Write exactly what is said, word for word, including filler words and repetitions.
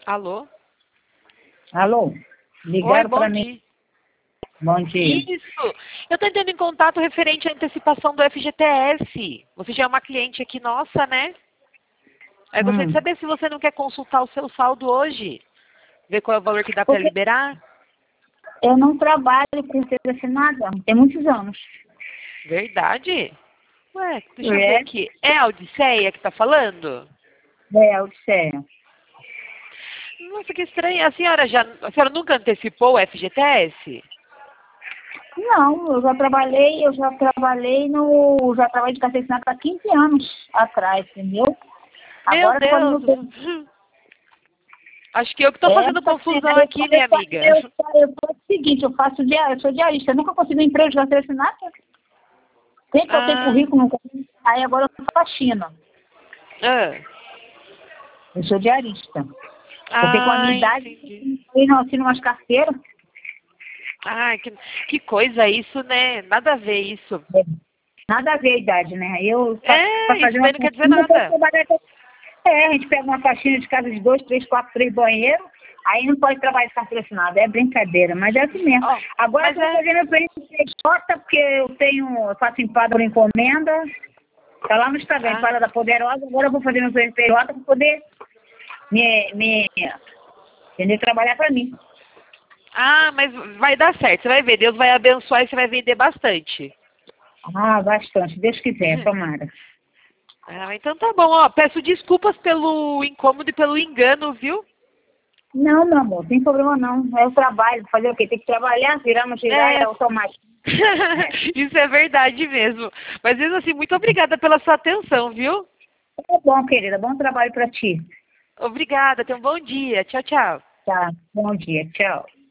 Alô? Alô? Oi, Ligaram bom para dia. mim. Bom dia. Isso. Eu estou entrando em contato referente à antecipação do F G T S. Você já é uma cliente aqui nossa, né? Aí gostaria de Hum. saber se você não quer consultar o seu saldo hoje. Ver qual é o valor que dá para Porque liberar. eu não trabalho com carteira assinada, tem muitos anos. Verdade? Ué, deixa eu ver É, aqui. É a Odisseia que está falando? é, Odisseia. Nossa, que estranho. A senhora já, a senhora nunca antecipou o F G T S? Não, eu já trabalhei, eu já trabalhei no. Já trabalhei de carteira assinada há quinze anos atrás, entendeu? Meu Agora quando Deus. não tem. Acho que eu que estou É, fazendo mas assim, confusão eu, aqui, eu, minha amiga. eu, eu, eu faço o seguinte, eu faço dia, eu sou diarista, eu nunca consegui um emprego de carteira assinada. Sempre que eu tenho Ah, currículo, nunca. Aí agora eu faço faxina. ah, Eu sou diarista. Porque com a ah, minha idade, entendi. eu não assino umas carteiras. Ah, que, que coisa isso, né? Nada a ver isso. É, nada a ver a idade, né? Eu, É, para fazer isso uma daí não quer dizer faxina, eu posso nada. trabalhar. com- É, a gente pega uma faxina de casa de dois, três, quatro, três banheiros, aí não pode trabalhar de carteira assinada. É brincadeira, mas é assim mesmo. Ó, Agora eu mas estou é. fazendo P N J porque eu tenho, eu faço empada por encomenda. Está lá no Instagram, Ah, empada da Poderosa. Agora eu vou fazer meu P N J para poder me, me entender, trabalhar para mim. ah, mas vai dar certo. Você vai ver. Deus vai abençoar e você vai vender bastante. Ah, bastante. Deus quiser, tomara. Ah, então tá bom. Ó, peço desculpas pelo incômodo e pelo engano, viu? Não, meu amor, tem problema não. É o trabalho, fazer o quê? Tem que trabalhar, virar, não girar, é É. automático. Isso é verdade mesmo. Mas mesmo assim, muito obrigada pela sua atenção, viu? Tá bom, querida, bom trabalho para ti. Obrigada. Tenha um bom dia. Tchau, tchau. Tá, bom dia, tchau.